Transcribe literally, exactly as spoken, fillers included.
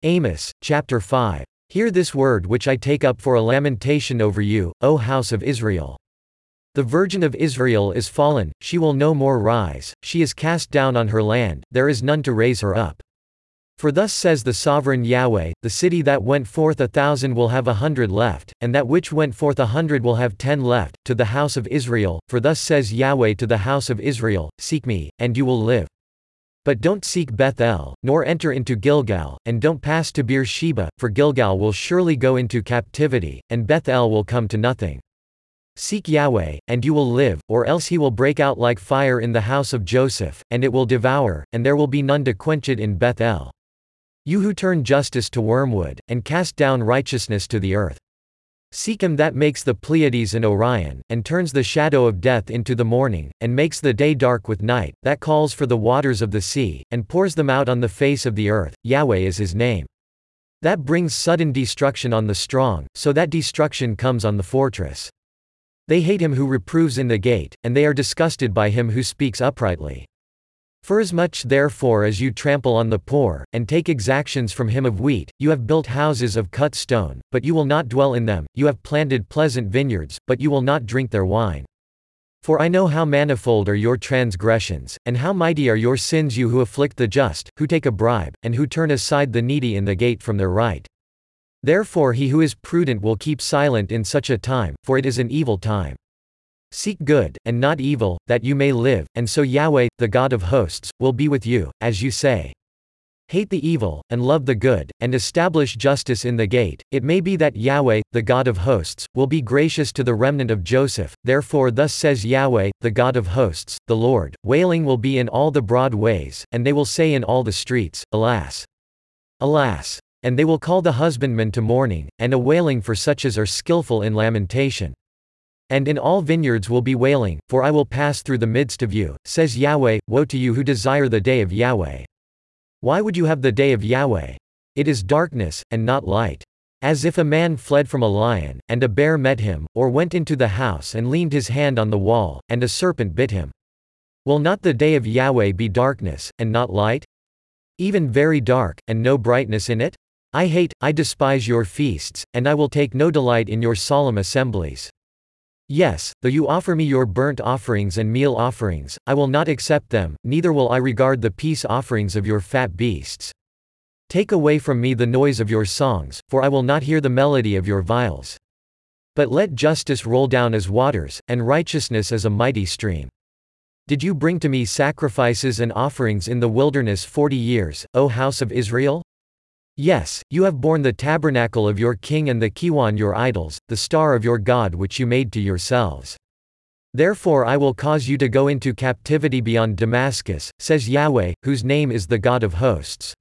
Amos, chapter five. Hear this word which I take up for a lamentation over you, O house of Israel. The Virgin of Israel is fallen, she will no more rise, she is cast down on her land, there is none to raise her up. For thus says the sovereign Yahweh, the city that went forth a thousand will have a hundred left, and that which went forth a hundred will have ten left, to the house of Israel, for thus says Yahweh to the house of Israel, seek me, and you will live. But don't seek Beth-el, nor enter into Gilgal, and don't pass to Beer-sheba, for Gilgal will surely go into captivity, and Beth-el will come to nothing. Seek Yahweh, and you will live, or else he will break out like fire in the house of Joseph, and it will devour, and there will be none to quench it in Beth-el. You who turn justice to wormwood, and cast down righteousness to the earth. Seek him that makes the Pleiades and Orion, and turns the shadow of death into the morning, and makes the day dark with night, that calls for the waters of the sea, and pours them out on the face of the earth. Yahweh is his name. That brings sudden destruction on the strong, so that destruction comes on the fortress. They hate him who reproves in the gate, and they are disgusted by him who speaks uprightly. Forasmuch therefore as you trample on the poor, and take exactions from him of wheat, you have built houses of cut stone, but you will not dwell in them, you have planted pleasant vineyards, but you will not drink their wine. For I know how manifold are your transgressions, and how mighty are your sins, you who afflict the just, who take a bribe, and who turn aside the needy in the gate from their right. Therefore he who is prudent will keep silent in such a time, for it is an evil time. Seek good, and not evil, that you may live, and so Yahweh, the God of hosts, will be with you, as you say. Hate the evil, and love the good, and establish justice in the gate. It may be that Yahweh, the God of hosts, will be gracious to the remnant of Joseph. Therefore thus says Yahweh, the God of hosts, the Lord, wailing will be in all the broad ways, and they will say in all the streets, Alas! Alas! And they will call the husbandman to mourning, and a wailing for such as are skillful in lamentation. And in all vineyards will be wailing, for I will pass through the midst of you, says Yahweh. Woe to you who desire the day of Yahweh! Why would you have the day of Yahweh? It is darkness, and not light. As if a man fled from a lion, and a bear met him, or went into the house and leaned his hand on the wall, and a serpent bit him. Will not the day of Yahweh be darkness, and not light? Even very dark, and no brightness in it? I hate, I despise your feasts, and I will take no delight in your solemn assemblies. Yes, though you offer me your burnt offerings and meal offerings, I will not accept them, neither will I regard the peace offerings of your fat beasts. Take away from me the noise of your songs, for I will not hear the melody of your viols. But let justice roll down as waters, and righteousness as a mighty stream. Did you bring to me sacrifices and offerings in the wilderness forty years, O house of Israel? Yes, you have borne the tabernacle of your king and the Kiwan your idols, the star of your God which you made to yourselves. Therefore I will cause you to go into captivity beyond Damascus, says Yahweh, whose name is the God of hosts.